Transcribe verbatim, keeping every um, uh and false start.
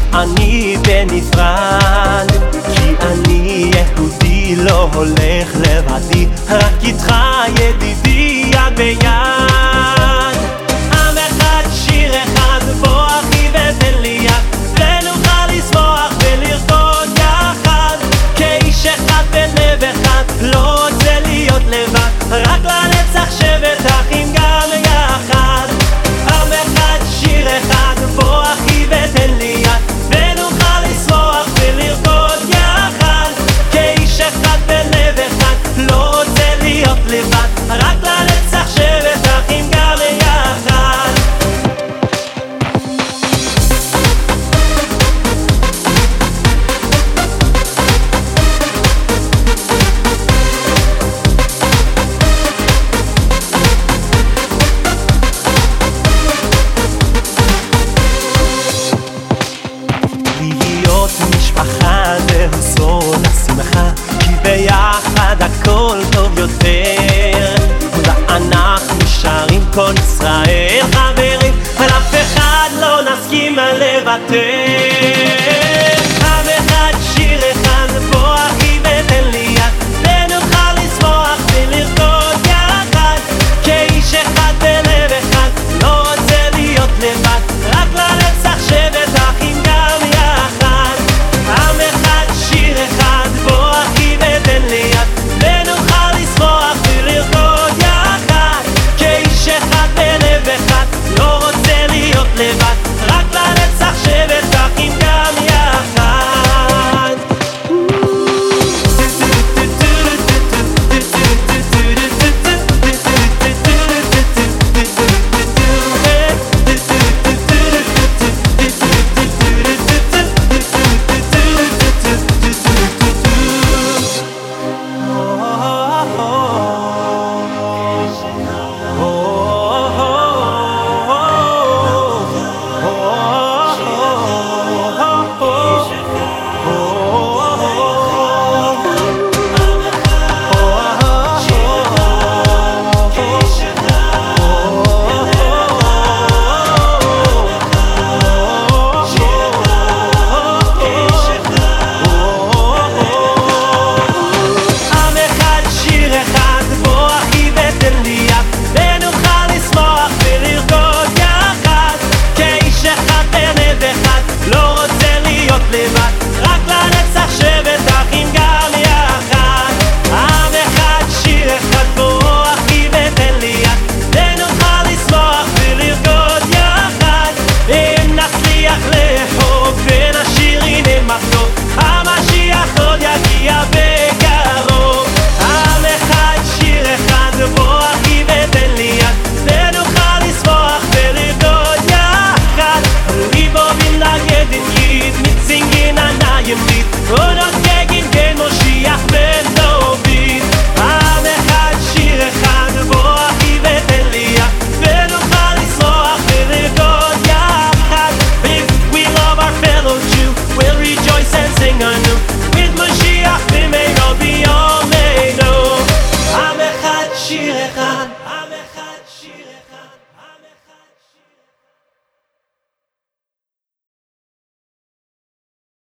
ואני בנפרד, כי אני יהודי לא הולך לבדי, רק איתך ידידי יד ביד. עם אחד, שיר אחד, בוא אחי ותן לי יד, ונוכל לשמוח ולרקוד יחד, כאיש אחד בלב אחד, לא רוצה להיות לבד, רק לנצח שבת אחים גם יחד. עם אחד, שיר אחד, בוא אחי ותן לי יד, ונוכל לשמוח ולרקוד יחד, כאיש אחד בלב אחד, לא רוצה להיות לבד, רק לנצח שבת אחים גם יחד. להיות משפחה זהו סוד השמחה, כי ביחד הכל טוב יותר, ואנחנו נשארים כל ישראל חברים, ולאף אחד לא נסכים לוותר. עם אחד, שיר אחד, בוא אחי ותן לי יד, ונוכל לשמוח ולרקוד יחד, כאיש אחד בלב אחד, לא רוצה להיות לבד, רק לנצח שבת אחים גם יחד. עם אחד, שיר אחד, בוא אחי ותן לי יד, ונוכל לשמוח ולרקוד יחד, כאיש אחד בלב אחד, לא רוצה להיות לבד, רק לנצח שבת אחים גם יחד. המשיח עוד יגיע בקרוב. עם אחד, שיר אחד, בוא אחי ותן לי יד, ונוכל לשמוח ולרקוד יחד. Vi bara vill ge din ljud, mitt singen är nöjemligt, och nåt gegen gen Moshiach ben David. עם אחד, שיר אחד, בוא אחי ותן לי יד, ונוכל לשמוח ולרקוד יחד. If we love our fellow Jew, we'll rejoice and sing anew, with Moshiach b'meiro b'yomeinu. עם אחד, שיר אחד,